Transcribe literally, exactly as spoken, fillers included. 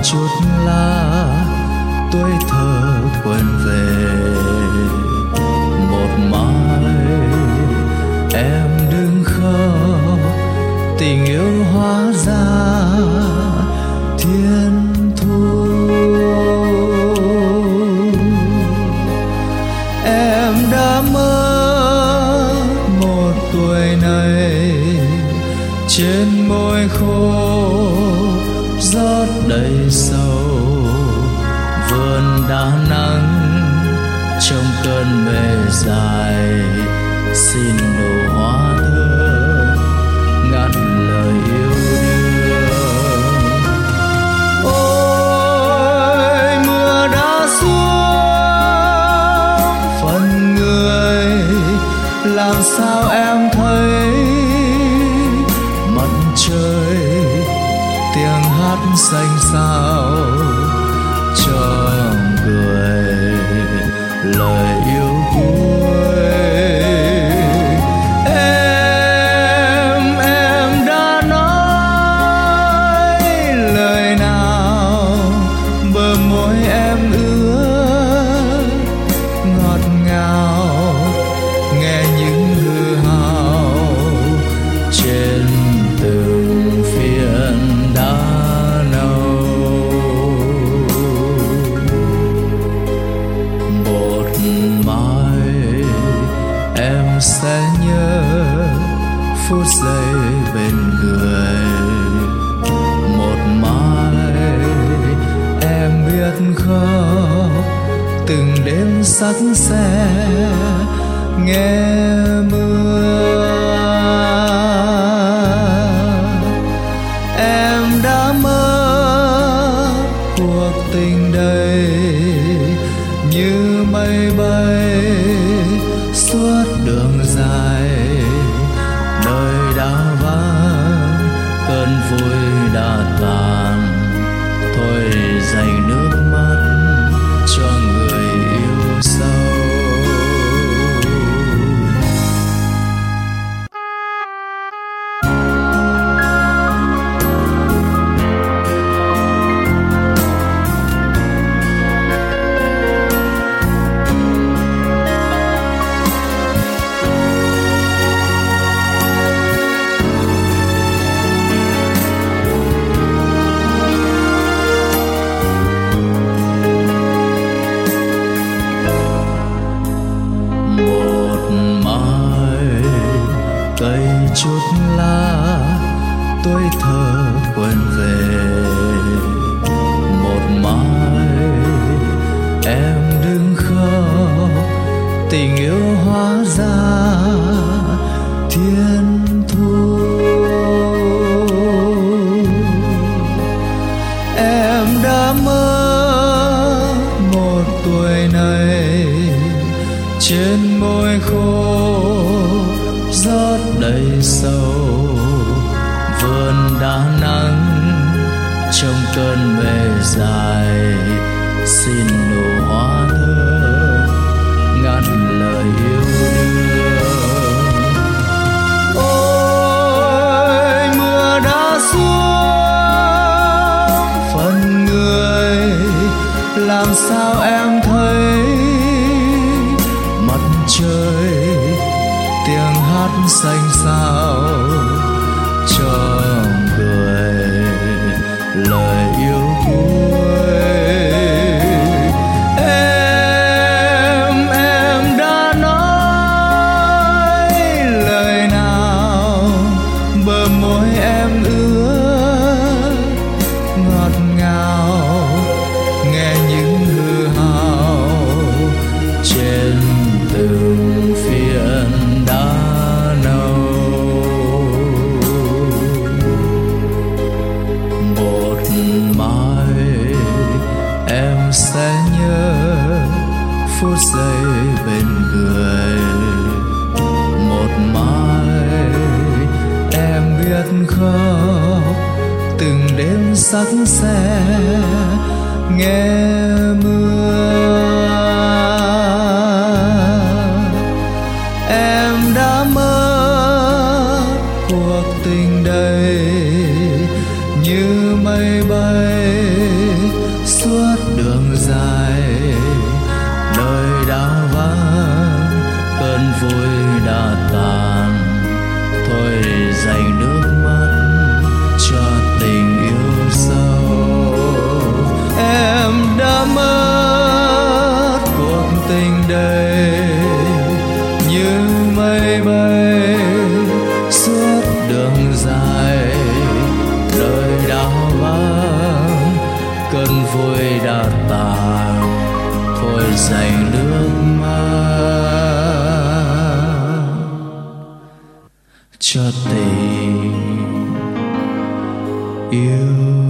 chút lá tuổi thơ quên về. Một mai em đừng khóc, tình yêu hóa ra thiên thu. Em đã mơ một tuổi này, trên môi khô rót đầy sầu. Vườn đã nắng trong cơn mê dài, xin nụ hoa thơ ngắt lời yêu đương. Ôi mưa đã xuống phần người, làm sao em thấy mặt trời tiếng hát xanh xao cho người lời yêu cuối. Em em đã nói lời nào, bờ môi em ướt ngọt ngào, nghe những hư hào trên từng phiến đá nâu. Một mai em sẽ nhớ phút giây bên người. Một mai em biết khóc, từng đêm sắc xe nghe mưa. Em đã mơ cuộc tình đây như mây bay suốt đường dài. Đời đã vắng, cơn vui đã tàn, thôi dành nước mắt cho người yêu sâu. Cây chút lá tuổi thơ quên về. Một mai em đừng khóc, tình yêu hóa ra thiên thu. Em đã mơ một tuổi này, trên môi khô rót đầy sầu. Vườn đã nắng trong cơn mê dài, xin nụ hoa thơ ngắt lời yêu đương. Ôi mưa đã xuống phần người, làm sao em thấy mặt trời tiếng hát xanh xao cho người lời yêu cuối. Em em đã nói lời nào, bờ môi em ướt ngọt ngào, nghe những hư hào trên từng phiến đá nâu. Một mai em sẽ nhớ phút giây bên người. Một mai em biết khóc, từng đêm sắc xe nghe mưa. Em đã mơ cuộc tình đây như mây bay cơn vui đã tàn, thôi dành nước mắt cho tình yêu sâu. Em đã mất cuộc tình đây như mây bay suốt đường dài, đời đau vắng cơn vui đã tàn, thôi dành nước mắt cho tình yêu.